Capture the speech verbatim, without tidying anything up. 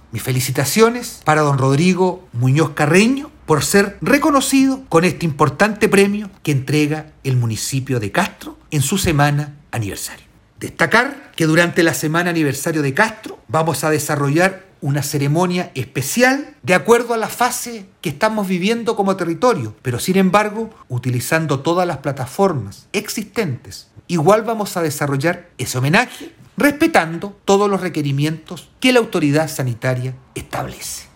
Mis felicitaciones para don Rodrigo Muñoz Carreño por ser reconocido con este importante premio que entrega el municipio de Castro en su semana aniversario. Destacar que durante la semana aniversario de Castro vamos a desarrollar una ceremonia especial de acuerdo a la fase que estamos viviendo como territorio, pero sin embargo, utilizando todas las plataformas existentes. Igual vamos a desarrollar ese homenaje respetando todos los requerimientos que la autoridad sanitaria establece.